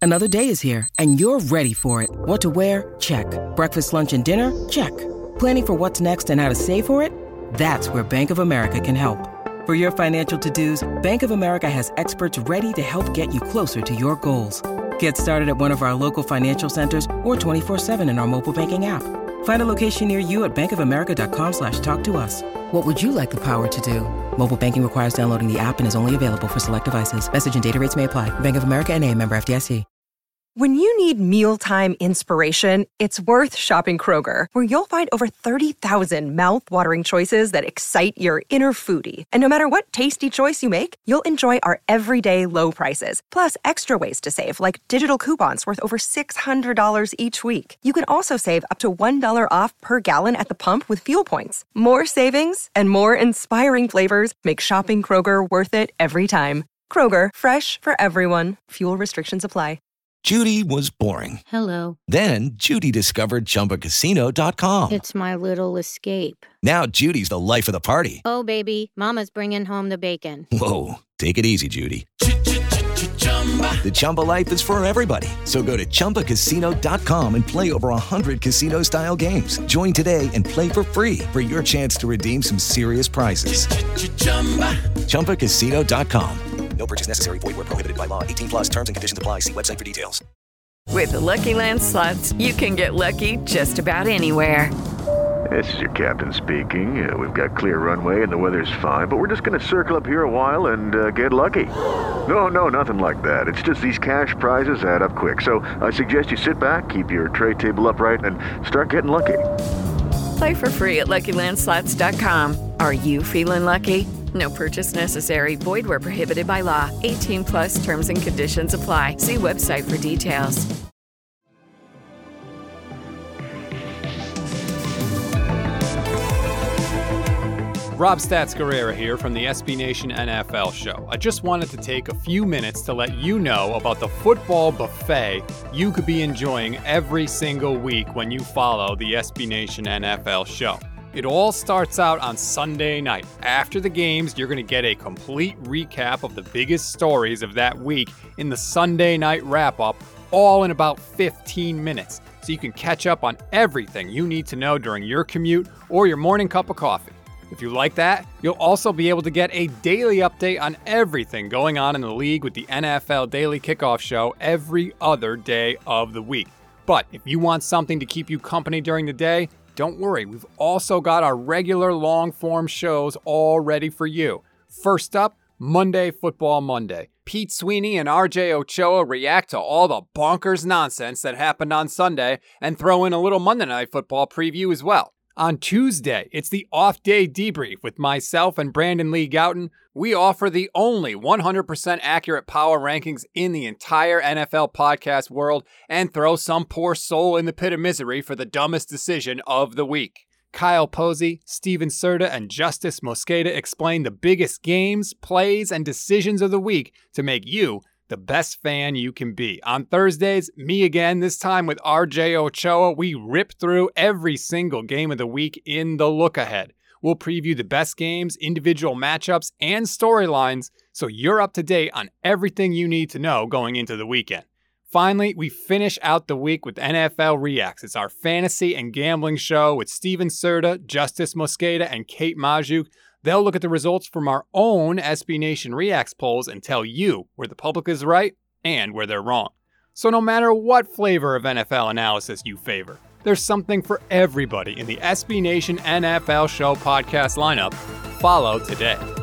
Another day is here, and you're ready for it. What to wear? Check. Breakfast, lunch, and dinner? Check. Planning for what's next and how to save for it? That's where Bank of America can help. For your financial to-dos, Bank of America has experts ready to help get you closer to your goals. Get started at one of our local financial centers or 24/7 in our mobile banking app. Find a location near you at bankofamerica.com/talktous. What would you like the power to do? Mobile banking requires downloading the app and is only available for select devices. Message and data rates may apply. Bank of America N.A., member FDIC. When you need mealtime inspiration, it's worth shopping Kroger, where you'll find over 30,000 mouth-watering choices that excite your inner foodie. And no matter what tasty choice you make, you'll enjoy our everyday low prices, plus extra ways to save, like digital coupons worth over $600 each week. You can also save up to $1 off per gallon at the pump with fuel points. More savings and more inspiring flavors make shopping Kroger worth it every time. Kroger, fresh for everyone. Fuel restrictions apply. Judy was boring. Hello. Then Judy discovered ChumbaCasino.com. It's my little escape. Now Judy's the life of the party. Oh, baby, mama's bringing home the bacon. Whoa, take it easy, Judy. The Chumba life is for everybody. So go to ChumbaCasino.com and play over 100 casino-style games. Join today and play for free for your chance to redeem some serious prizes. ChumbaCasino.com. No purchase necessary. Void where prohibited by law. 18+ terms and conditions apply. See website for details. With the Lucky Land Slots, you can get lucky just about anywhere. This is your captain speaking. We've got clear runway and the weather's fine, but we're just going to circle up here a while and get lucky. No, nothing like that. It's just these cash prizes add up quick. So I suggest you sit back, keep your tray table upright, and start getting lucky. Play for free at LuckyLandSlots.com. Are you feeling lucky? No purchase necessary. Void where prohibited by law. 18+ terms and conditions apply. See website for details. Rob Stats Guerrera here from the SB Nation NFL show. I just wanted to take a few minutes to let you know about the football buffet you could be enjoying every single week when you follow the SB Nation NFL show. It all starts out on Sunday night. After the games, you're going to get a complete recap of the biggest stories of that week in the Sunday night wrap-up, all in about 15 minutes. So you can catch up on everything you need to know during your commute or your morning cup of coffee. If you like that, you'll also be able to get a daily update on everything going on in the league with the NFL Daily Kickoff Show every other day of the week. But if you want something to keep you company during the day, don't worry, we've also got our regular long-form shows all ready for you. First up, Monday Football Monday. Pete Sweeney and RJ Ochoa react to all the bonkers nonsense that happened on Sunday and throw in a little Monday Night Football preview as well. On Tuesday, it's the off-day debrief with myself and Brandon Lee Gouton. We offer the only 100% accurate power rankings in the entire NFL podcast world and throw some poor soul in the pit of misery for the dumbest decision of the week. Kyle Posey, Steven Serta, and Justice Mosqueda explain the biggest games, plays, and decisions of the week to make you the best fan you can be. On Thursdays, me again, this time with RJ Ochoa, we rip through every single game of the week in the look ahead. We'll preview the best games, individual matchups, and storylines so you're up to date on everything you need to know going into the weekend. Finally, we finish out the week with NFL Reacts. It's our fantasy and gambling show with Steven Serta, Justice Mosqueda, and Kate Majuk. They'll look at the results from our own SB Nation Reacts polls and tell you where the public is right and where they're wrong. So no matter what flavor of NFL analysis you favor, there's something for everybody in the SB Nation NFL Show podcast lineup. Follow today.